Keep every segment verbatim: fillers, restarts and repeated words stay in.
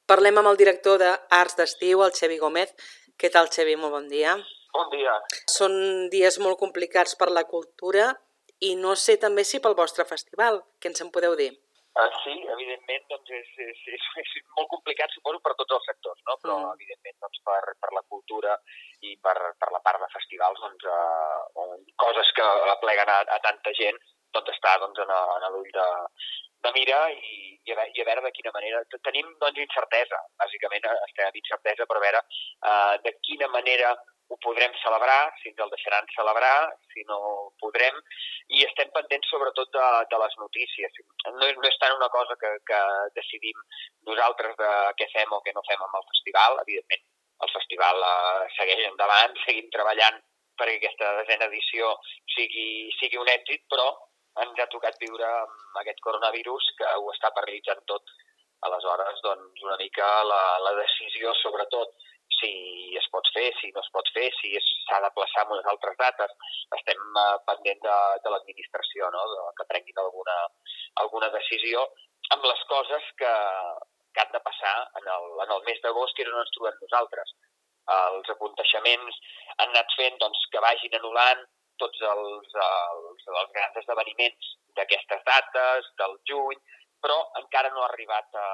Parlem amb el director d'Arts d'Estiu, el Xevi Gómez. Què tal, Xevi? Molt bon dia. Bon dia. Són dies molt complicats per la cultura i no sé també si pel vostre festival. Què ens en podeu dir? Uh, sí, evidentment, doncs és, és, és, és molt complicat, suposo, per tots els sectors, no? Però, mm. evidentment, doncs, per, per la cultura i per, per la part de festivals, doncs, uh, coses que apleguen a, a tanta gent, doncs, està doncs, en, en l'ull de, de mira i, i, a veure, i a veure de quina manera... Tenim, doncs, incertesa. Bàsicament, estem amb incertesa per veure uh, de quina manera ho podrem celebrar, si ens el deixaran celebrar, si no podrem, i estem pendents sobretot de, de les notícies. No és, no és tant una cosa que, que decidim nosaltres de què fem o què no fem amb el festival. Evidentment, el festival eh, segueix endavant, seguim treballant perquè aquesta desena edició sigui, sigui un èxit, però ens ha tocat viure amb aquest coronavirus que ho està paralitzant tot. Aleshores, doncs, una mica la, la decisió, sobretot, si es pot fer, si no es pot fer, si s'ha de plaçar en unes altres dates. Estem uh, pendent de, de l'administració, no? De, que prenguin alguna, alguna decisió amb les coses que, que han de passar en el, en el mes d'agost, que és on ens trobem nosaltres. Els aconteixements han anat fent doncs, que vagin anul·lant tots els, els, els grans esdeveniments d'aquestes dates, del juny, però encara no ha arribat a,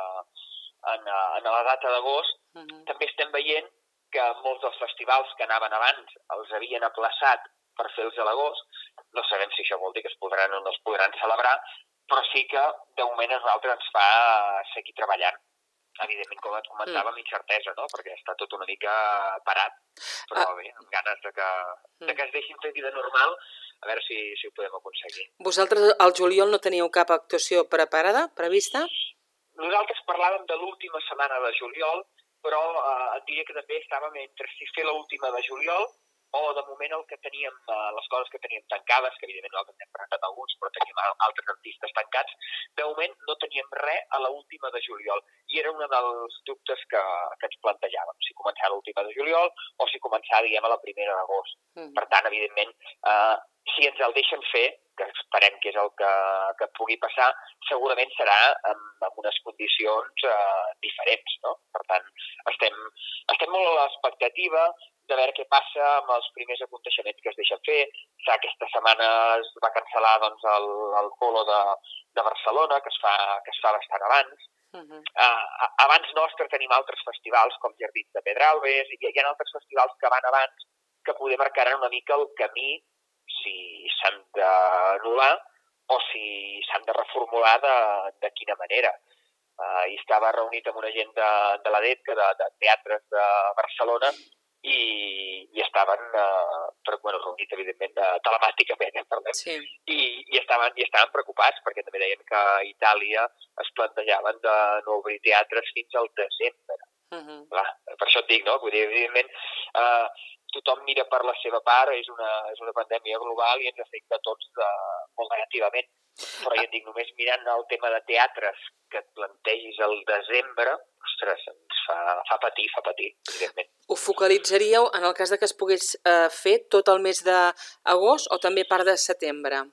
en, en la data d'agost. Uh-huh. També estem veient que molts dels festivals que anaven abans els havien aplaçat per fer-los a l'agost. No sabem si això vol dir que es podran o no es podran celebrar, però sí que de moment a nosaltres ens fa seguir treballant. Evidentment, com et comentava, amb incertesa, no? Perquè està tot una mica parat, però ah. bé, amb ganes de que, de que es deixin fer vida normal, a veure si, si ho podem aconseguir. Vosaltres al juliol no teníeu cap actuació preparada, prevista? Nosaltres parlàvem de l'última setmana de juliol, però eh, et diria que també estàvem entre si fer l'última de juliol o de moment el que teníem, eh, les coses que teníem tancades, que evidentment nosaltres n'hem presentat alguns, però teníem altres artistes tancats, de moment no teníem res a l'última de juliol. I era un dels dubtes que, que ens plantejàvem, si començar l'última de juliol o si començar, diguem, a la primera d'agost. Mm. Per tant, evidentment, eh, si ens el deixen fer, que esperem que és el que, que pugui passar, segurament serà amb, amb unes condicions eh, diferents, no? Per tant, estem, estem molt a l'expectativa de veure què passa amb els primers aconteixements que es deixen fer. Aquesta setmana es va cancel·lar doncs, el, el Polo de, de Barcelona, que es fa, que es fa bastant abans. Uh-huh. Uh, abans nostre tenim altres festivals com Jardins de Pedralbes, i hi ha altres festivals que van abans que poder marcaran una mica el camí si s'han d'anul·lar o si s'han de reformular de, de quina manera. Uh, i estava reunit amb una gent de, de l'A D E T, de, de teatres de Barcelona, i, i estaven uh, per, bueno, reunits, evidentment, de, telemàticament, eh, parlem, sí. I, i, estaven, i estaven preocupats, perquè també deien que a Itàlia es plantejaven de no obrir teatres fins al desembre. Uh-huh. Clar, per això et dic, no? Vull dir, evidentment, uh, tothom mira per la seva part, és una, és una pandèmia global i ens afecta a tots de, molt negativament. Però ja et dic, només mirant el tema de teatres que et plantegis al desembre, ostres, ens fa, fa patir, fa patir, evidentment. Ho focalitzaríeu en el cas de que es pogués eh, fer tot el mes d'agost o també part de setembre?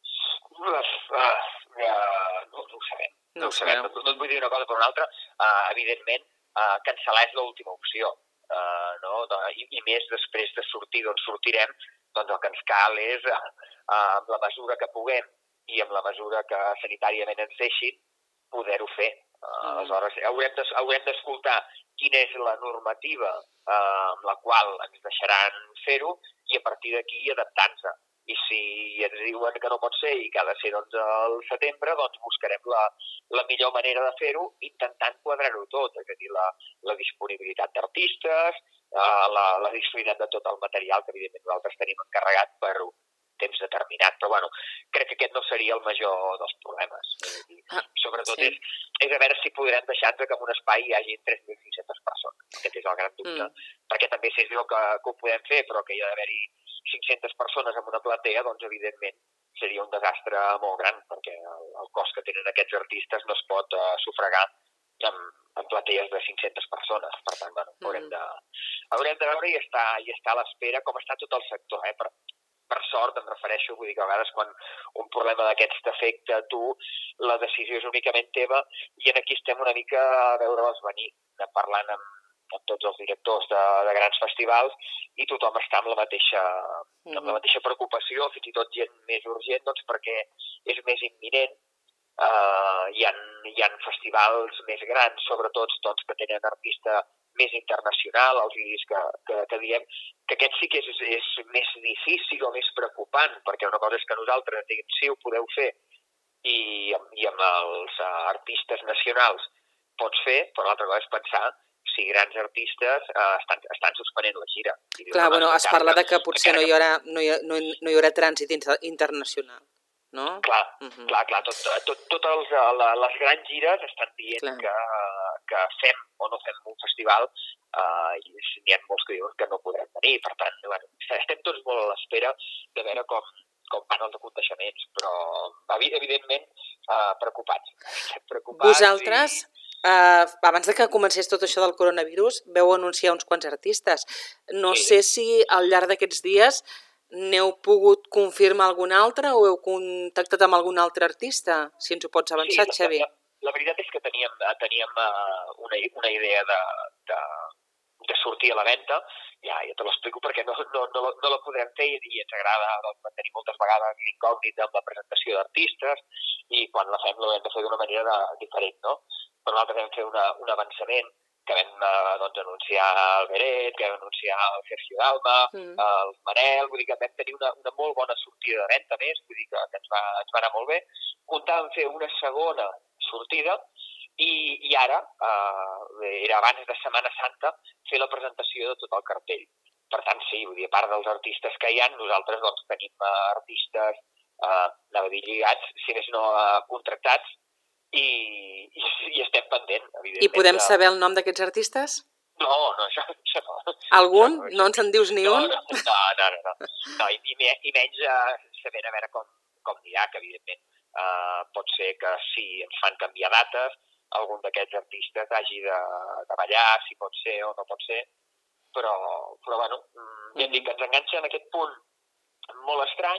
Uh, uh, uh, no, no ho sabem. No, no ho sabem. No, no et vull dir una cosa per una altra. Uh, evidentment, uh, cancel·lar és l'última opció. Uh, no? I, I més després de sortir d'on sortirem, doncs el que ens cal és, uh, uh, amb la mesura que puguem i amb la mesura que sanitàriament ens deixin, poder-ho fer. Uh, aleshores, haurem de, haurem d'escoltar quina és la normativa uh, amb la qual ens deixaran fer-ho i a partir d'aquí adaptant-se. I si ens diuen que no pot ser i que ha de ser doncs, al setembre, doncs buscarem la, la millor manera de fer-ho intentant quadrar-ho tot, és a dir, la, la disponibilitat d'artistes, uh, la, la disponibilitat de tot el material que evidentment nosaltres tenim encarregat per un temps determinat, però bueno, crec que aquest no seria el major dels problemes. Ah, sobretot sí. és, és a veure si podrem deixar-nos que en un espai hi hagi tres mil cinc-centes persones. Aquest és el gran dubte. Mm. Perquè també si es diu que, que ho podem fer, però que hi ha d'haver-hi cinc-centes persones en una platea, doncs evidentment seria un desastre molt gran, perquè el, el cost que tenen aquests artistes no es pot uh, sufragar amb, amb platees de cinc-centes persones. Per tant, bueno, mm. haurem, de, haurem de veure i estar, i estar a l'espera com està tot el sector, eh? Per, per sort, em refereixo, vull dir que a vegades quan un problema d'aquests t'afecta a tu, la decisió és únicament teva i en aquí estem una mica a veure-les venir. anat parlant amb, amb tots els directors de, de grans festivals i tothom està amb la mateixa, mm-hmm. amb la mateixa preocupació, fins i tot gent més urgent, doncs perquè és més imminent. Uh, hi, ha, hi ha festivals més grans, sobretot doncs, que tenen artista més internacional, els guiris que, que, que diem, que aquest sí que és, és més difícil o més preocupant, perquè una cosa és que nosaltres diguem sí, ho podeu fer, i, i amb els uh, artistes nacionals pots fer, però l'altra cosa és pensar si grans artistes uh, estan, estan suspenent la gira. I clar, bueno, es parla de que potser no hi haurà, no hi, no, no hi haurà trànsit internacional. No? Clar, uh-huh. clar, clar, tot, tot, tot els, la, les grans gires estan dient que, que fem o no fem un festival uh, i n'hi ha molts que diuen que no podrem venir, per tant, bueno, estem tots molt a l'espera de veure com, com van els aconteixements, però evidentment uh, preocupats. preocupats. Vosaltres, i... uh, abans de que comencés tot això del coronavirus, veu anunciar uns quants artistes. No sí. sé si al llarg d'aquests dies n'heu pogut confirmar algun altre o heu contactat amb algun altre artista? Si ens ho pots avançar, sí, Xavi. La, la veritat és que teníem, teníem uh, una, una idea de, de, de sortir a la venda, ja, ja te l'explico perquè no, no, no, no la podrem fer i ens agrada doncs, mantenir moltes vegades l'incògnit amb la presentació d'artistes i quan la fem l'hem de fer d'una manera de, diferent, no? Però nosaltres vam fer una, un avançament que vam eh, doncs, anunciar el Beret, que vam anunciar el Sergio Dalma, mm. el Manel, vull dir que vam tenir una, una molt bona sortida de venda més, vull dir que, que ens, va, ens va anar molt bé. Comptàvem fer una segona sortida i, i ara, eh, era abans de Setmana Santa, fer la presentació de tot el cartell. Per tant, sí, vull dir, a part dels artistes que hi ha, nosaltres doncs, tenim uh, artistes, uh, anava a dir lligats, si més no uh, contractats, I, i, i estem pendent, evidentment. I podem saber el nom d'aquests artistes? No, no, això, això no. Algun? Això, no ens en dius ni no, un? No, no, no, no. no. no i, i, i menys uh, sabent a veure com, com dirà, que evidentment uh, pot ser que si ens fan canviar dates, algun d'aquests artistes hagi de, de ballar, si pot ser o no pot ser, però, però bueno, mm. ja dic que ens enganxa en aquest punt molt estrany,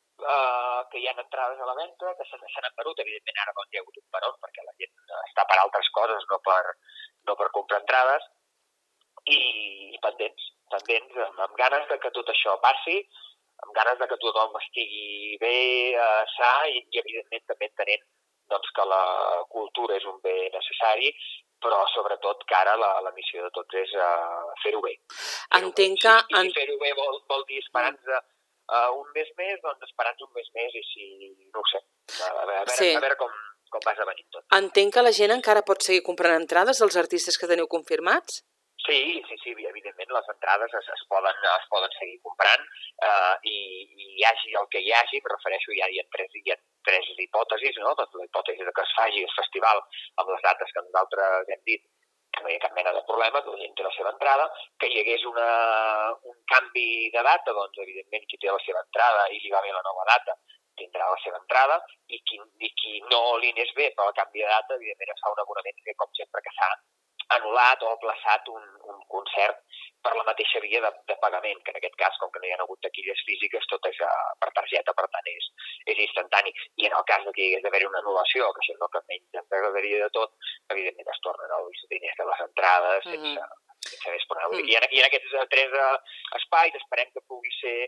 Uh, que hi ha entrades a la venda, que se n'han venut, evidentment ara doncs, hi ha hagut un peron, perquè la gent està per altres coses, no per, no per comprar entrades, i, i pendents, pendents, amb, amb ganes de que tot això passi, amb ganes de que tothom estigui bé, uh, sa, i, i evidentment també entenent doncs, que la cultura és un bé necessari, però sobretot que ara la, la missió de tots és uh, fer-ho bé. Fer Entenc que... I si fer-ho bé vol, vol dir esperar-nos Uh, un mes més, doncs esperant un mes més i si, no ho sé, a, a, veure, sí. a veure com, com va esdevenint tot. Entenc que la gent encara pot seguir comprant entrades dels artistes que teniu confirmats? Sí, sí, sí, evidentment les entrades es, es, poden, es poden seguir comprant uh, i, i hi hagi el que hi hagi, em refereixo, hi ha, hi ha, tres, hi ha tres hipòtesis, no? Doncs la hipòtesi que es faci el festival amb les dates que nosaltres hem dit, que no hi ha cap mena de problema, que la gent té la seva entrada, que hi hagués una, un canvi de data, doncs evidentment qui té la seva entrada i li va bé la nova data tindrà la seva entrada, i qui, i qui no li anés bé per el canvi de data, evidentment es fa un abonament que com sempre que s'ha anul·lat o aplaçat un, un concert per la mateixa via de, de pagament, que en aquest cas, com que no hi ha hagut taquilles físiques, tot és uh, per targeta, per tant és, és instantani. I en el cas que hi hagués d'haver una anul·lació, que això és el que menys ens agradaria de tot, evidentment es tornen els diners de les entrades mm -hmm. sense, sense més problema. Mm -hmm. I, en, I en aquests tres uh, espais esperem que pugui ser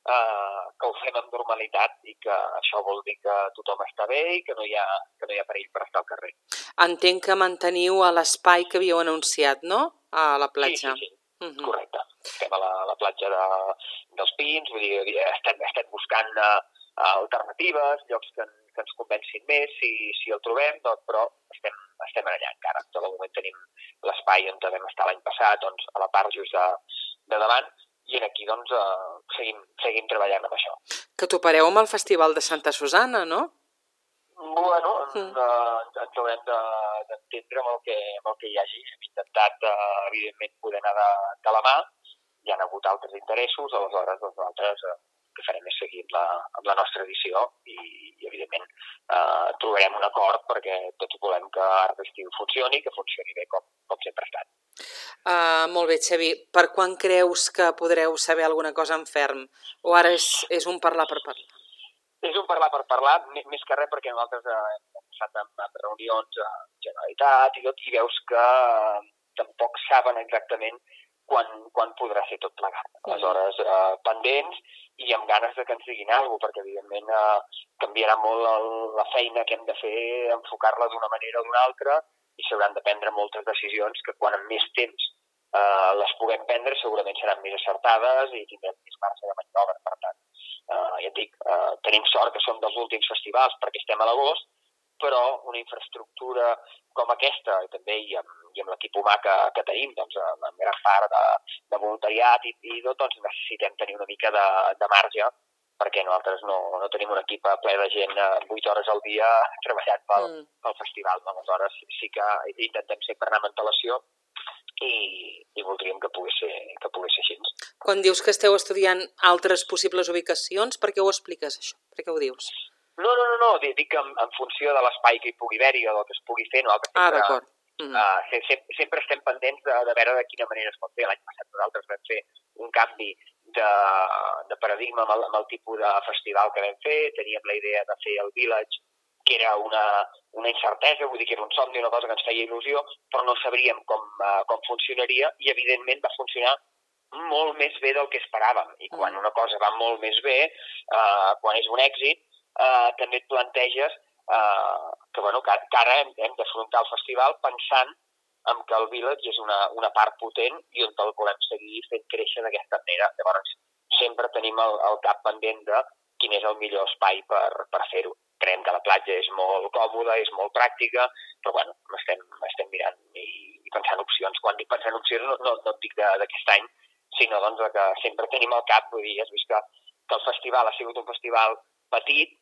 uh, que ho fem amb normalitat i que això vol dir que tothom està bé i que no hi ha, que no hi ha perill per estar al carrer. Entenc que manteniu a l'espai que havíeu anunciat, no? A la platja. Sí, sí, sí. Uh-huh. Correcte. Estem a la, a la platja de, dels Pins, vull dir, estem, estem buscant uh, alternatives, llocs que, que ens convencin més, si, si el trobem, doncs, però estem, estem allà encara. Tot el moment tenim l'espai on vam estar l'any passat, doncs, a la part just de, de davant, i aquí doncs, uh, seguim, seguim treballant amb això. Que topareu amb el Festival de Santa Susana, no? Bueno, mm. uh, ens haurem d'entendre amb, el que, amb el que hi hagi. Hem intentat, uh, evidentment, poder anar de, de la mà. Hi ha hagut altres interessos, aleshores doncs, nosaltres uh, el que farem és seguir amb la, amb la nostra edició i, i evidentment, uh, trobarem un acord perquè tots volem que Art d'Estiu funcioni i que funcioni bé com, com sempre ha estat. Uh, molt bé, Xavi. Per quan creus que podreu saber alguna cosa en ferm? O ara és, és un parlar per parlar? És un parlar per parlar, més que res perquè nosaltres hem passat amb reunions a Generalitat i tot, i veus que saben exactament quan, quan podrà ser tot plegat. Aleshores, eh, pendents i amb ganes de que ens diguin alguna cosa, perquè evidentment eh, canviarà molt el, la feina que hem de fer, enfocar-la d'una manera o d'una altra, i s'hauran de prendre moltes decisions que quan amb més temps eh, les puguem prendre segurament seran més acertades i tindrem més marge de maniobra. Per tant, eh, ja et dic, eh, tenim sort que som dels últims festivals perquè estem a l'agost, però una infraestructura com aquesta, i també i amb, i amb l'equip humà que, que tenim, doncs, amb gran part de, de voluntariat i, i tot, doncs necessitem tenir una mica de, de marge, perquè nosaltres no, no tenim un equip ple de gent vuit hores al dia treballant pel, mm. pel festival. Aleshores sí que intentem sempre anar amb antelació i, i voldríem que pogués ser, que pogués ser així. Quan dius que esteu estudiant altres possibles ubicacions, per què ho expliques, això? Per què ho dius? No, no, no, no. dic que en, en funció de l'espai que hi pugui haver-hi o del que es pugui fer, nosaltres ah, sempre, d'acord. Mm. uh, sempre, sempre estem pendents de, de veure de quina manera es pot fer. L'any passat nosaltres vam fer un canvi de, de paradigma amb el, amb el tipus de festival que vam fer, teníem la idea de fer el Village, que era una, una incertesa, vull dir que era un somni, una cosa que ens feia il·lusió, però no sabríem com, uh, com funcionaria i evidentment va funcionar molt més bé del que esperàvem. I quan una cosa va molt més bé, uh, quan és un èxit, Uh, també et planteges uh, que, bueno, que, que ara hem, hem d'afrontar el festival pensant en que el Village és una, una part potent i on el volem seguir fent créixer d'aquesta manera. Llavors, sempre tenim el, el cap pendent de quin és el millor espai per, per fer-ho. Creiem que la platja és molt còmoda, és molt pràctica, però bueno, estem, estem mirant i, i pensant opcions. Quan dic pensant opcions no, no, no et dic d'aquest any, sinó doncs, que sempre tenim al cap, vull dir, has vist que, que el festival ha sigut un festival petit,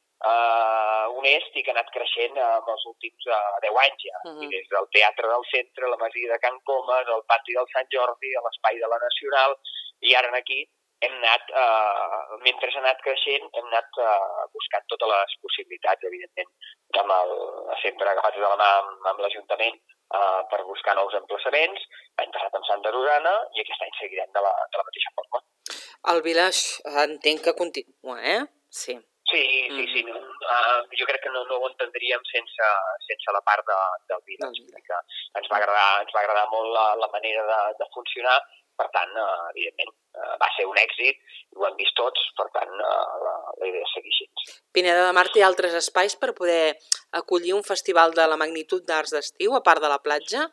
Uh, honest i que ha anat creixent uh, en els últims uh, deu anys ja. Uh-huh. I des del Teatre del Centre, la Masia de Can Comas, el Pati del Sant Jordi, l'Espai de la Nacional, i ara aquí hem anat, uh, mentre ha anat creixent, hem anat uh, buscant totes les possibilitats, evidentment, amb el, sempre agafats de la mà amb, amb l'Ajuntament uh, per buscar nous emplaçaments. L'any passat amb Santa Rosana i aquest any seguirem de la, de la mateixa forma. El Village entenc que continua, eh? Sí. Sí, sí, sí. No, uh, jo crec que no, no ho entendríem sense, sense la part de, del Village. Que ens va agradar, ens va agradar molt la, la manera de, de funcionar, per tant, uh, evidentment, uh, va ser un èxit, ho hem vist tots, per tant, uh, la, la idea és seguir així. Pineda de Mar té altres espais per poder acollir un festival de la magnitud d'Arts d'Estiu, a part de la platja?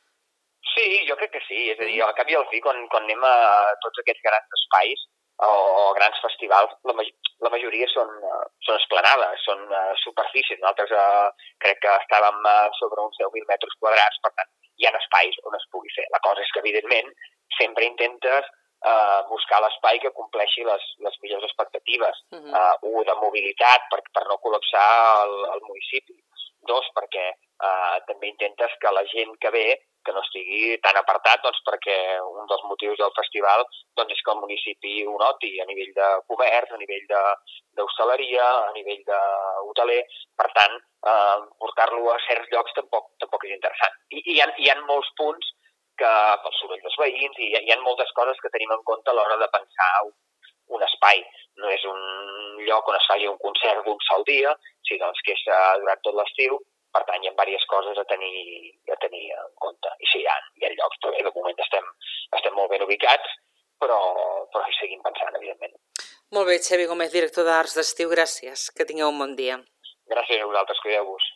Sí, jo crec que sí. És a dir, al cap i al fi, quan, quan anem a tots aquests grans espais, o, o grans festivals, la, la majoria són, uh, són esplanades, són uh, superfícies. Nosaltres uh, crec que estàvem uh, sobre uns deu mil metres quadrats, per tant, hi ha espais on es pugui fer. La cosa és que, evidentment, sempre intentes uh, buscar l'espai que compleixi les, les millors expectatives. Uh-huh. Uh, un, de mobilitat, per, per no col·lapsar el, el municipi. Dos, perquè uh, també intentes que la gent que ve que no estigui tan apartat, doncs, perquè un dels motius del festival doncs, és que el municipi ho noti a nivell de comerç, a nivell d'hostaleria, a nivell d'hoteler. Per tant, eh, portar-lo a certs llocs tampoc, tampoc és interessant. I, i hi, ha, hi ha molts punts que, pel soroll dels veïns, i hi, hi ha moltes coses que tenim en compte a l'hora de pensar un, un espai. No és un lloc on es faci un concert d'un sol dia, sinó que és durant tot l'estiu. Per tant, hi ha diverses coses a tenir, a tenir en compte. I sí, hi ha, hi ha llocs, però de moment estem, estem molt ben ubicats, però, però hi seguim pensant, evidentment. Molt bé, Xavi Gómez, director d'Arts d'Estiu, gràcies. Que tingueu un bon dia. Gràcies a vosaltres, cuideu-vos.